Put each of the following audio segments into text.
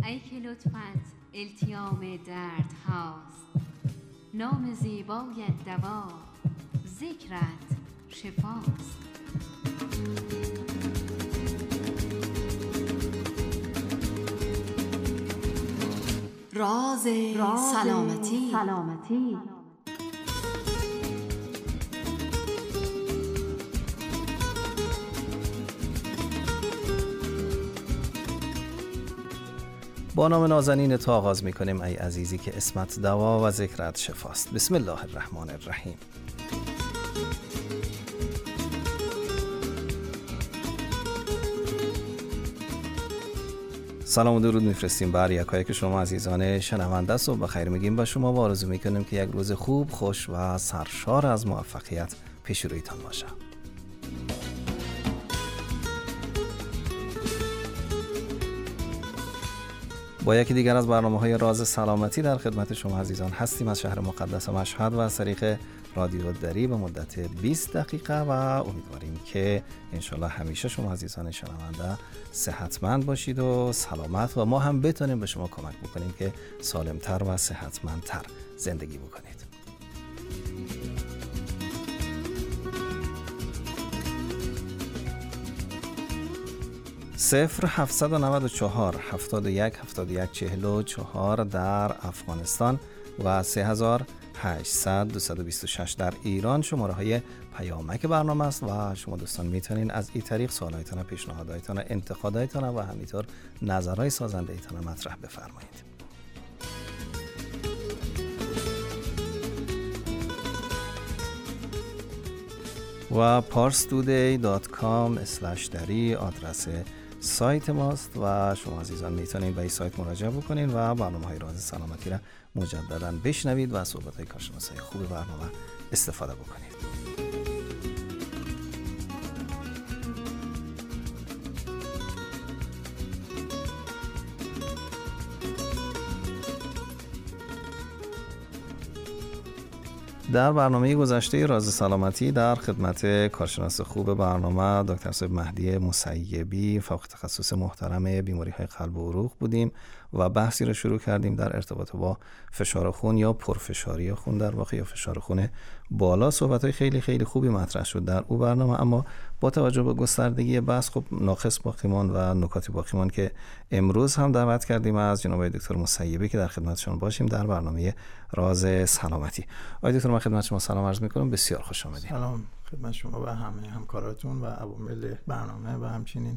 ای که لطفت التیام درد هاست، نام زیبایت دوا، ذکرت شفاست. راز سلامتی. با نام نازنین تا آغاز می‌کنیم ای عزیزی که اسمت دوا و ذکرت شفاست. بسم الله الرحمن الرحیم. سلام و درود میفرستیم بر یکایک شما عزیزان شنونده. صبح بخیر میگیم با شما و آرزو میکنیم که یک روز خوب، خوش و سرشار از موفقیت پیش رویتان باشه. با یکی دیگر از برنامه‌های راز سلامتی در خدمت شما عزیزان هستیم از شهر مقدس مشهد و از طریق رادیو دری به مدت 20 دقیقه و امیدواریم که انشالله همیشه شما عزیزان شنونده صحتمند باشید و سلامت و ما هم بتونیم به شما کمک بکنیم که سالمتر و صحتمندتر زندگی بکنید. صفر 794 71 71 44 در افغانستان و 3800 226 در ایران شماره های پیامک برنامه است و شما دوستان میتونین از این طریق سوالایتان، پیشنهادایتان، انتقادایتان و همینطور نظرهای سازنده ایتان مطرح بفرمایید. و parstoday.com/dari آدرس سایت ماست و شما عزیزان میتونید به این سایت مراجعه بکنید و برنامه‌های راز سلامتی را مجدداً بشنوید و از صحبت‌های کارشناسای خوب برنامه استفاده بکنید. در برنامه گذشته راز سلامتی در خدمت کارشناس خوب برنامه دکتر صاحب مهدی مسیبی، فوق تخصص محترم بیماری‌های قلب و عروق بودیم و بحثی رو شروع کردیم در ارتباط با فشار خون یا پرفشاری خون در واقع یا فشار خون بالا. صحبت‌های خیلی خیلی خوبی مطرح شد در اون برنامه، اما با توجه به گستردگی بحث خب ناقص باقی ماند و نکاتی باقی ماند که امروز هم دعوت کردیم از جناب دکتر مسیبی که در خدمتشون باشیم در برنامه راز سلامتی. آقای دکتر من خدمت شما سلام عرض می‌کنم، بسیار خوش آمدید. سلام خدمت شما و همه همکاراتون و عوامل برنامه و همچنین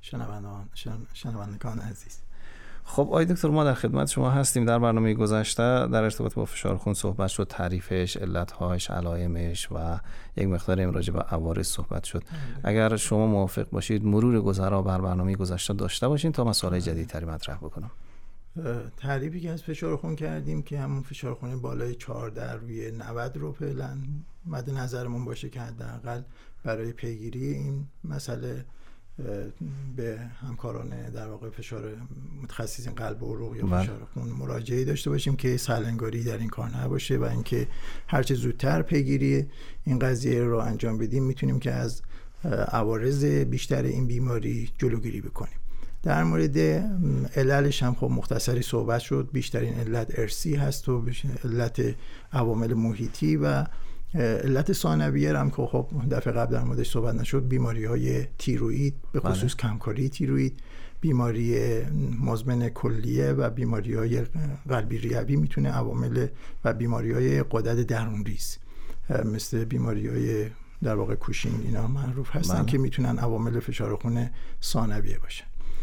شنوندگان عزیز. خب آقای دکتر ما در خدمت شما هستیم. در برنامه گذشته در ارتباط با فشار خون صحبت شد، تعریفش، علت‌هاش، علائمش و یک مقدار راجع به عوارض صحبت شد. اگر شما موافق باشید مرور گذرا بر برنامه گذشته داشته باشین تا مسائل جدیدتری مطرح بکنم. تعریفی که از فشار خون کردیم که همون فشار خون بالای 14/90 رو فعلا مد نظرمون باشه که حداقل برای پیگیری این مسئله به همکاران در واقع فشار متخصصین قلب و عروق یا فشار خون مراجعه داشته باشیم که سلنگاری در این کار نباشه و اینکه هرچه زودتر پیگیری این قضیه رو انجام بدیم میتونیم که از عوارض بیشتر این بیماری جلوگیری بکنیم. در مورد عللش هم خب مختصری صحبت شد. بیشترین علت ارثی هست و علت عوامل محیطی و علت ثانویه هم که خب دفعه قبل در موردش صحبت نشد، بیماری‌های تیروئید به خصوص کمکاری تیروئید، بیماری مزمن کلیه و بیماری‌های قلبی ریوی میتونه عوامل و بیماری‌های غدد درونریز مثل بیماری‌های در واقع کوشینگ اینا معروف هستن که میتونن عوامل فشار خون ثانویه باشن.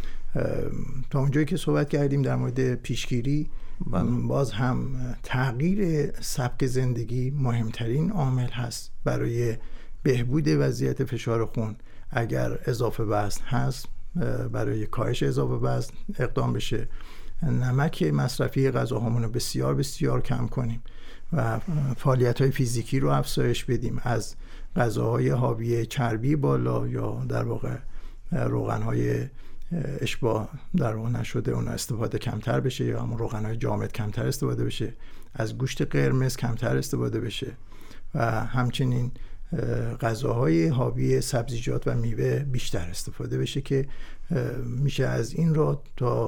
تا اونجایی که صحبت کردیم در مورد پیشگیری، باز هم تغییر سبک زندگی مهمترین عامل هست برای بهبود وضعیت فشار خون. اگر اضافه وزن هست برای کاهش اضافه وزن اقدام بشه، نمک مصرفی غذاهامون رو بسیار بسیار کم کنیم و فعالیت‌های فیزیکی رو افزایش بدیم، از غذاهای حاوی چربی بالا یا در واقع روغن‌های اشباع در اون نشده اون استفاده کمتر بشه یا همون روغن‌های جامد کمتر استفاده بشه، از گوشت قرمز کمتر استفاده بشه و همچنین غذاهای حاوی سبزیجات و میوه بیشتر استفاده بشه که میشه از این را تا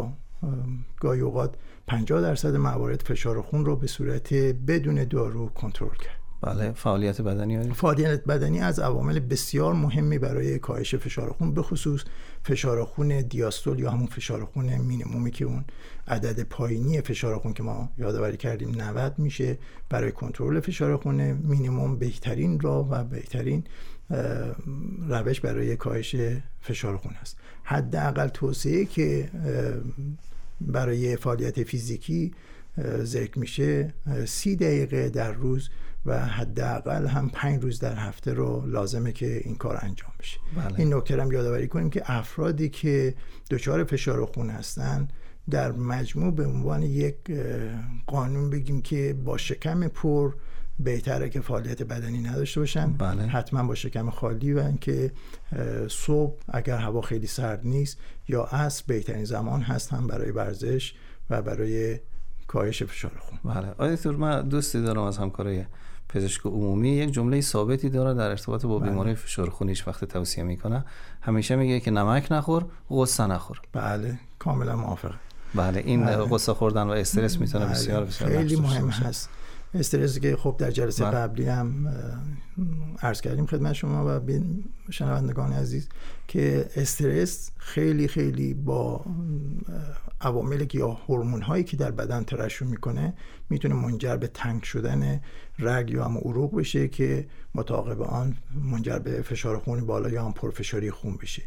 گاهی اوقات 50% موارد فشار خون رو به صورت بدون دارو کنترل کرد. بله. فعالیت بدنی از عوامل بسیار مهمی برای کاهش فشار خون، به خصوص فشار خون دیاستول یا همون فشار خون مینیمومی که اون عدد پایینی فشار خون که ما یادآوری کردیم 90 میشه. برای کنترل فشار خون مینیموم بهترین راه و بهترین روش برای کاهش فشار خون است. حداقل توصیه که برای فعالیت فیزیکی ذکر میشه 30 دقیقه در روز و حداقل هم 5 روز در هفته رو لازمه که این کار انجام بشه. بله. این نکته هم یادآوری کنیم که افرادی که دچار فشار خون هستن در مجموع به عنوان یک قانون بگیم که با شکم پر بهتره که فعالیت بدنی نداشته باشن. بله. حتما با شکم خالی و اینکه صبح اگر هوا خیلی سرد نیست یا عصر بهترین زمان هست هم برای ورزش و برای کاهش فشار خون. بله. آقای دکتر، من دوستی دارم از همکارای پزشک عمومی، یک جمله ثابتی داره در ارتباط با بیماری فشار خونیش وقتی توصیه میکنه، همیشه میگه که نمک نخور، غصه نخور. بله، کاملا موافقم. بله، این غصه خوردن و استرس میتونه بسیار خیلی مهم هست. استرس که خب در جلسه قبلی هم عرض کردیم خدمت شما و شنوندگان عزیز که استرس خیلی خیلی با عواملی که یا هورمون هایی که در بدن ترشح میکنه میتونه منجر به تنگ شدن رگ یا هم عروق بشه که متعاقب آن منجر به فشار خون بالا یا هم پرفشاری خون بشه.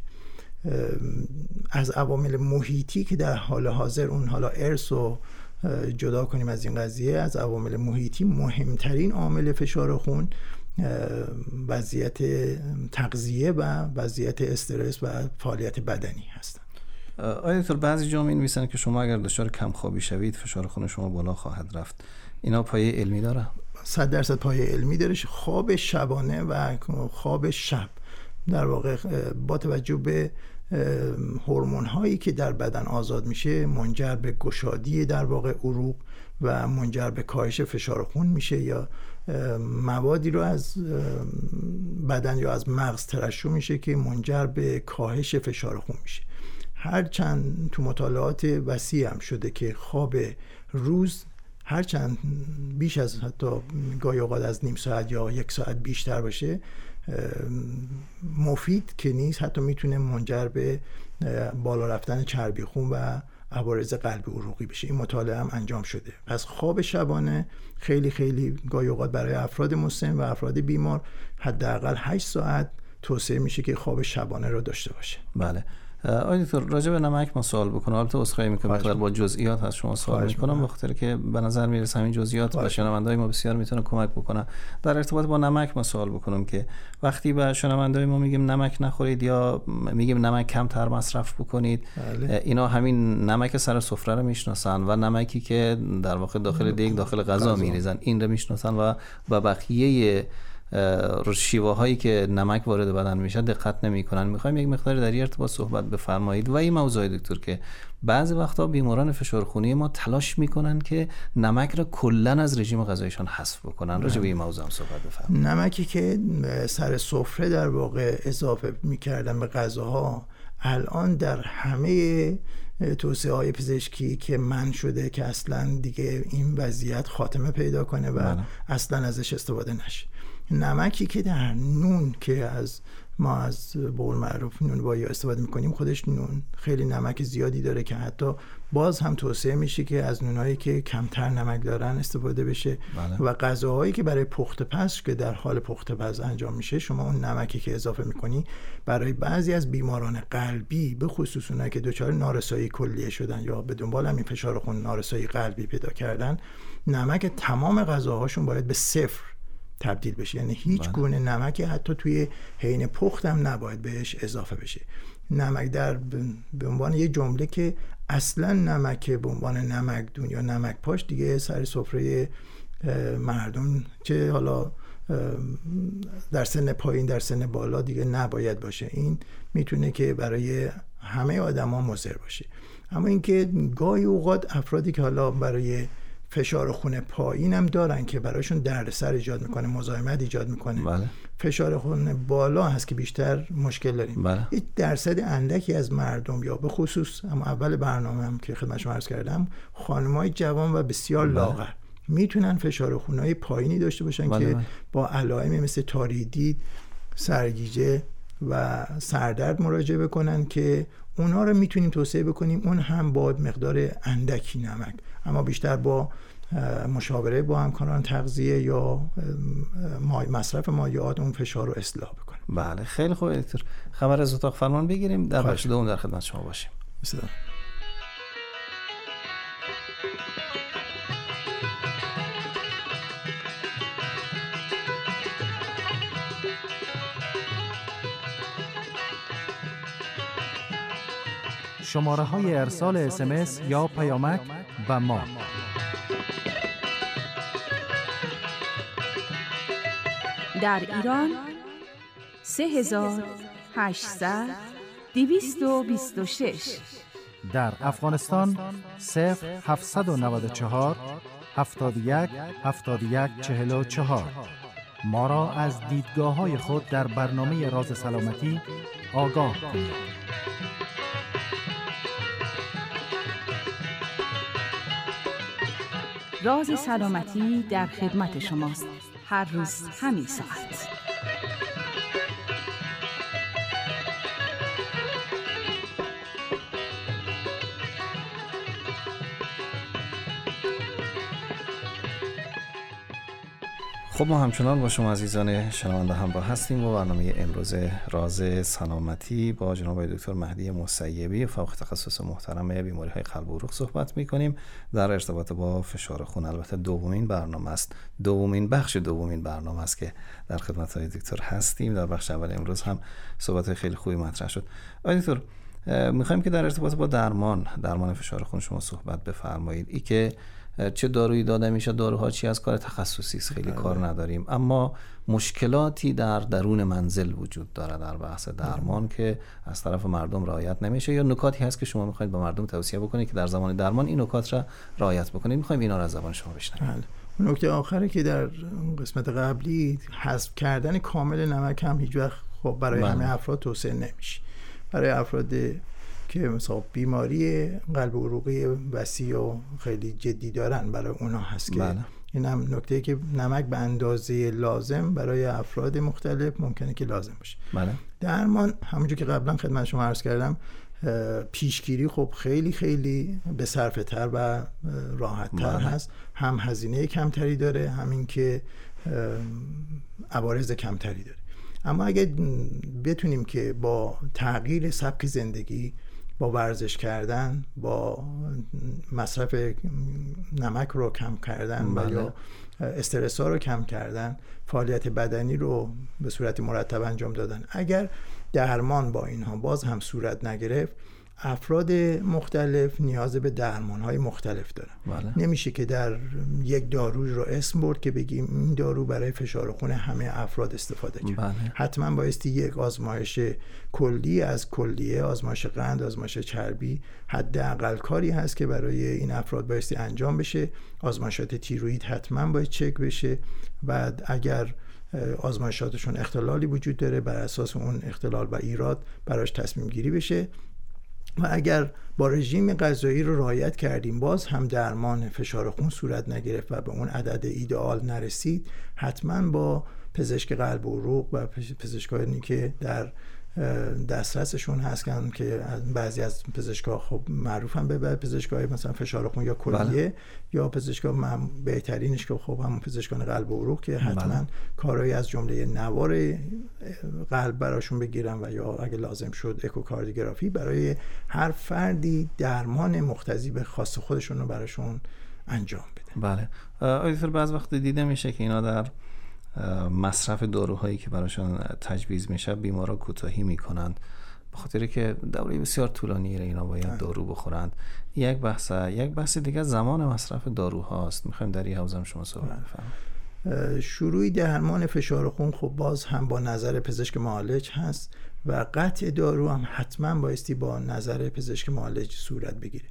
از عوامل محیطی که در حال حاضر اون حالا ارث و جدا کنیم از این قضیه، از عوامل محیطی مهمترین عامل فشار خون وضعیت تغذیه و وضعیت استرس و فعالیت بدنی هستند. آیا دکتر بعضی جا می‌نویسن که شما اگر دچار کمخوابی شوید فشار خون شما بالا خواهد رفت، اینا پایه علمی داره؟ 100% پایه علمی داره. خواب شبانه و خواب شب در واقع با توجه به هورمون هایی که در بدن آزاد میشه منجر به گشادی در واقع عروق و منجر به کاهش فشار خون میشه، یا موادی رو از بدن یا از مغز ترشح میشه که منجر به کاهش فشار خون میشه. هرچند تو مطالعات وسیع هم شده که خواب روز هرچند بیش از حتی گاهی اوقات از نیم ساعت یا 1 ساعت بیشتر باشه مفید که نیست، حتی میتونه منجر به بالا رفتن چربی خون و عوارض قلبی عروقی بشه. این مطالعه هم انجام شده. پس خواب شبانه خیلی خیلی گاهی اوقات برای افراد مسن و افراد بیمار حداقل 8 ساعت توصیه میشه که خواب شبانه رو داشته باشه. بله. آقای دکتر، راجع به نمک ما سوال بکنم. البته عذرخواهی میکنم با جزئیات از شما سوال میکنم، به خاطر که به نظر میرسه همین جزئیات به شنونده‌های ما بسیار میتونه کمک بکنه. در ارتباط با نمک ما سوال بکنم که وقتی به شنونده‌های ما میگیم نمک نخورید یا میگیم نمک کمتر مصرف بکنید، اینا همین نمک سر سفره رو میشناسن و نمکی که در واقع داخل دیگ داخل غذا میریزن این رو میشناسن و با بقیه شیوه هایی که نمک وارد بدن میشه دقت نمیکنن. میخوایم یک مقدار در این ارتباط صحبت بفرمایید. و این موضوع دکتر که بعضی وقتا بیماران فشار خونی ما تلاش میکنن که نمک را کلا از رژیم غذایشان حذف بکنن. راجع به این موضوع هم صحبت بفرمایید. نمکی که سر سفره در واقع اضافه میکردن به غذاها الان در همه توصیه های پزشکی که منع شده که اصلا دیگه این وضعیت خاتمه پیدا کنه و اصلا ازش استفاده نشه. نمکی که در نون که ما از به قول معروف نون بایی استفاده میکنیم خودش نون خیلی نمک زیادی داره که حتی باز هم توصیه میشه که از نونهایی که کمتر نمک دارن استفاده بشه. و غذاهایی که برای پخت پز که در حال پخت پز انجام میشه شما اون نمکی که اضافه میکنی برای بعضی از بیماران قلبی به خصوص اونایی که دچار نارسایی کلیه شدن یا به دنبال همین فشار خون نارسایی قلبی پیدا کردن، نمک تمام غذاهاشون باید به 0 تبدیل بشه. یعنی هیچ گونه نمکی حتی توی حین پخت هم نباید بهش اضافه بشه. نمک به عنوان یه جمله که اصلا نمک به عنوان نمکدون یا نمک پاش دیگه سر سفره مردم چه حالا در سن پایین در سن بالا دیگه نباید باشه. این میتونه که برای همه آدما مضر باشه. اما اینکه گاهی اوقات افرادی که حالا برای فشار خون پایین هم دارن که براشون دردسر ایجاد میکنه، مزاحمت ایجاد میکنه. بله. فشار خون بالا هست که بیشتر مشکل داریم. بله. یک درصد اندکی از مردم، یا به خصوص هم اول برنامه هم که خدمت شما عرض کردم، خانم‌های جوان و بسیار لاغر میتونن فشار خونای پایینی داشته باشن که با علائمی مثل تاریدید، سرگیجه و سردرد مراجعه بکنن که اونها رو میتونیم توصیه بکنیم اون هم با مقدار اندکی نمک، اما بیشتر با مشاوره با همکاران تغذیه یا مصرف مایعات اون فشار رو اصلاح بکنه. بله خیلی خوب دکتر. خبر از اتاق فرمان بگیریم، در بخش دوم در خدمت شما باشیم. بسیار. شماره‌های ارسال SMS یا پیامک به ما: در ایران 3800-226، در افغانستان 0794 71 71 44. ما را از دیدگاه‌های خود در برنامه راز سلامتی آگاه کنید. راز سلامتی در خدمت شماست، هر روز همین ساعت. خب ما همچنان با شما عزیزان شنونده همراه هستیم با برنامه امروز راز سلامتی با جناب آقای دکتر مهدی مسیبی، فوق تخصص محترم بیماری‌های قلب و عروق صحبت می‌کنیم در ارتباط با فشار خون. البته دومین برنامه است که در خدمت های دکتر هستیم. در بخش اول امروز هم صحبت خیلی خوبی مطرح شد. آقای دکتر می‌خوایم که در ارتباط با درمان فشار خون شما صحبت بفرمایید. ای که چه دارویی داده میشه، داروها چی از کار تخصصی است، خیلی کار نداریم، اما مشکلاتی در درون منزل وجود داره در بحث درمان که از طرف مردم رعایت نمیشه، یا نکاتی هست که شما میخواید به مردم توصیه بکنید که در زمان درمان این نکات را رعایت بکنید. میخوایم اینا را از زبان شما بشنویم. بله. نکته آخری که در قسمت قبلی، حذف کردن کامل نمک هم هیچ وقت خب برای همه افراد توصیه نمیشه. برای افراد که مثلا بیماری قلب و عروقی وسیع و خیلی جدی دارن، برای اونا هست که این هم نکته که نمک به اندازه لازم برای افراد مختلف ممکنه که لازم باشه. درمان همونجور که قبلا خدمت شما عرض کردم، پیشگیری خب خیلی خیلی به صرفه تر و راحت تر هست، هم هزینه کمتری داره، همین که عوارض کمتری داره. اما اگه بتونیم که با تغییر سبک زندگی، با ورزش کردن، با مصرف نمک رو کم کردن و یا استرس ها رو کم کردن، فعالیت بدنی رو به صورت مرتب انجام دادن، اگر درمان با اینها باز هم صورت نگرفت، افراد مختلف نیاز به درمان‌های مختلف دارن. نمیشه که در یک دارو رو اسم برد که بگیم این دارو برای فشار خون همه افراد استفاده کرد. حتما بایستی یک آزمایش کلی از کلیه، آزمایش قند، آزمایش چربی، حداقل کاری هست که برای این افراد بایستی انجام بشه. آزمایشات تیروئید حتما باید چک بشه. بعد اگر آزمایشاتشون اختلالی وجود داره، بر اساس اون اختلال و ایراد براش تصمیم گیری بشه. و اگر با رژیم غذایی رو رعایت کردیم باز هم درمان فشار خون صورت نگرفت و به اون عدد ایدئال نرسید، حتما با پزشک قلب و عروق و پزشکانی که در دسترسشون هستن که بعضی از پزشکا خب معروفن به پزشکای مثلا فشار خون یا کلیه، یا پزشکا بهترینش که خب همون پزشکان قلب و عروق که حتما کارهایی از جمله نوار قلب براشون بگیرن و یا اگه لازم شد اکوکاردیوگرافی برای هر فردی درمان مقتضی به خاص خودشون رو براشون انجام بده. بله. آیدتر بعض وقت دیده میشه که اینا در مصرف داروهایی که براشون تجویز میشه بیمارا کوتاهی میکنند، به خاطر که دوره بسیار طولانی اینا باید دارو بخورند. یک بحث دیگه زمان مصرف داروهاست. میخوایم در این حوزه شما صحبت بفرمایید. شروع درمان فشار خون خب باز هم با نظر پزشک معالج هست و قطع دارو هم حتما بایستی با نظر پزشک معالج صورت بگیره.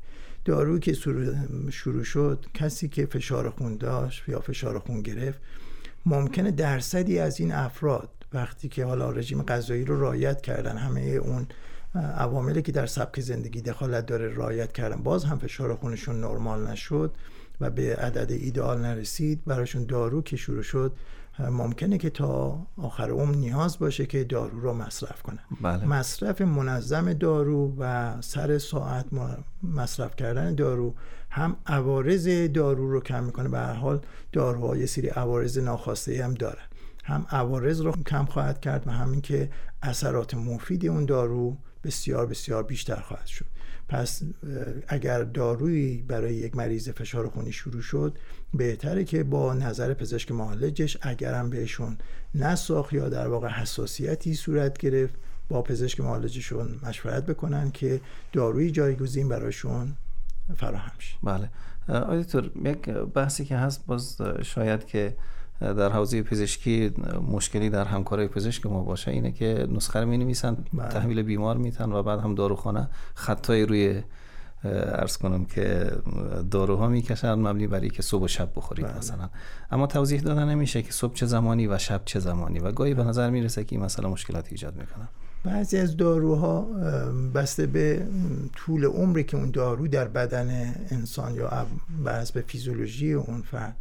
دارویی که شروع شد، کسی که فشار خون داشت یا فشار خون گرفت، ممکنه درصدی از این افراد وقتی که حالا رژیم غذایی رو رعایت کردن، همه اون عواملی که در سبک زندگی دخالت داره رعایت کردن، باز هم فشار خونشون نرمال نشد و به عدد ایدئال نرسید، براشون دارو که شروع شد ممکنه که تا آخر عمر نیاز باشه که دارو رو مصرف کنن. بله. مصرف منظم دارو و سر ساعت مصرف کردن دارو هم عوارض دارو رو کم میکنه. به هر حال داروها یه سری عوارض ناخواسته هم داره، هم عوارض رو کم خواهد کرد و همین که اثرات مفید اون دارو بسیار بسیار بیشتر خواهد شد. پس اگر دارویی برای یک مریض فشار خونی شروع شد، بهتره که با نظر پزشک معالجش، اگرم بهشون نساخت یا در واقع حساسیتی صورت گرفت، با پزشک معالجشون مشورت بکنن که دارویی جایگزین براشون فراهم شه. بله. آقای دکتر، یک بحثی که هست، باز شاید که در حوزه پزشکی مشکلی در همکارای پزشک ما باشه، اینه که نسخه رو می‌نویسن، تحویل بیمار میتن و بعد هم داروخانه خطای روی عرض کنم که داروها میکشن مبنی بر اینکه صبح و شب بخورید مثلا، اما توضیح دادن نمیشه که صبح چه زمانی و شب چه زمانی و گاهی به نظر میرسه که این مسئله مشکلات ایجاد میکنه. بعضی از داروها بسته به طول عمری که اون دارو در بدن انسان یا بر حسب فیزیولوژی اون فرد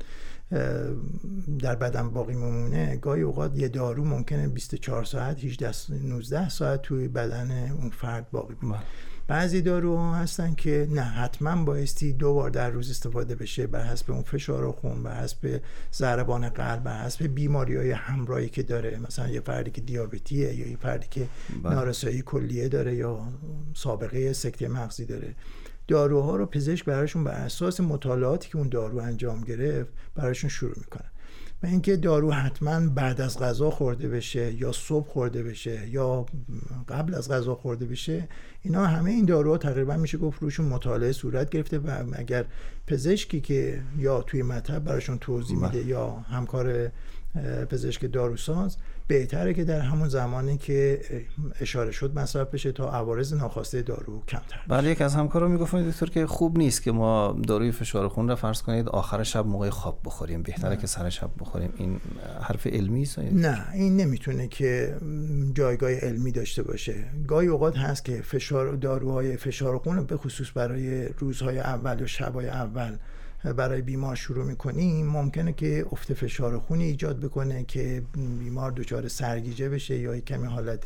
در بدن باقی میمونه، گاهی اوقات یه دارو ممکنه 24 ساعت 18-19 ساعت توی بدن اون فرد باقی بمونه. بعضی داروها هستن که نه، حتما بایستی 2 بار در روز استفاده بشه، بر حسب اون فشار خون، بر حسب ضربان قلب، بر حسب بیماری‌های همراهی که داره. مثلا یه فردی که دیابتیه یا یه فردی که نارسایی کلیه داره یا سابقه سکته مغزی داره، داروها رو پزشک براشون بر اساس مطالعاتی که اون دارو انجام گرفت براشون شروع میکنه. و اینکه دارو حتما بعد از غذا خورده بشه یا صبح خورده بشه یا قبل از غذا خورده بشه، اینا همه این داروها تقریبا میشه گفت روشون مطالعه صورت گرفته و اگر پزشکی که یا توی مطب براشون توضیح میده یا همکار پزشک داروساز، بهتره که در همون زمانی که اشاره شد مصرف بشه تا عوارض ناخواسته دارو کمتر بشه. بله، یک از همکارا میگفتن دکتر که خوب نیست که ما داروی فشار خون را فرض کنید آخر شب موقع خواب بخوریم، بهتره که سر شب بخوریم. این حرف علمی است؟ نه، این نمیتونه که جایگاه علمی داشته باشه. گاهی اوقات هست که داروهای فشار خون به خصوص برای روزهای اول و شبهای اول برای بیمار شروع میکنیم، ممکنه که افت فشار خونی ایجاد بکنه که بیمار دچار سرگیجه بشه یا کمی حالت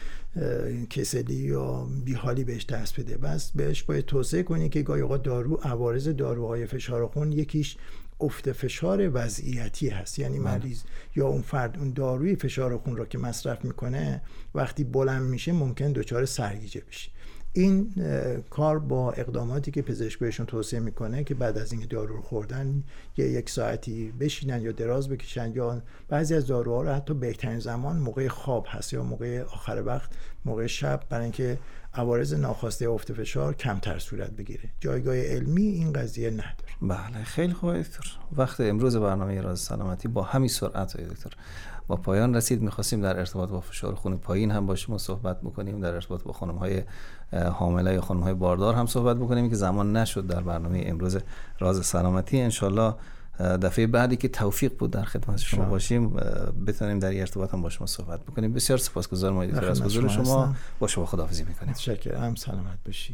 کسلی یا بیحالی بهش دست بده. بس بهش باید توصیه کنی که گاهی اوقات عوارض داروهای فشار خون یکیش افت فشار وضعیتی هست، یعنی مریض یا اون فرد اون داروی فشار خون را که مصرف میکنه وقتی بلند میشه ممکن دچار سرگیجه بشه. این کار با اقداماتی که پزشک بهشون توصیه میکنه که بعد از این دارو رو خوردن یک ساعتی بشینن یا دراز بکشن، یا بعضی از داروها رو حتی بهترین زمان موقع خواب هست یا موقع آخر وقت، موقع شب، برای اینکه عوارض ناخواسته افت فشار کمتر صورت بگیره. جایگاه علمی این قضیه نداره. بله، خیلی خوبه دکتر. وقت امروز برنامه راز سلامتی با همین سرعت دکتر با پایان رسید. می‌خواستیم در ارتباط با فشار خون پایین هم با شما صحبت بکنیم، در ارتباط با خانم‌های حامله یا خانم‌های باردار هم صحبت بکنیم که زمان نشد در برنامه امروز راز سلامتی. انشالله دفعه بعدی که توفیق بود در خدمت شما باشیم بتونیم در ارتباط هم با شما صحبت بکنیم. بسیار سپاسگزارم آقای دکتر از حضور شما. با شما خداحافظی می‌کنیم. متشکرم، سلامت باشید.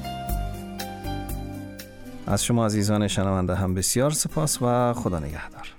از شما عزیزان شنونده هم بسیار سپاس و خدا نگهدار.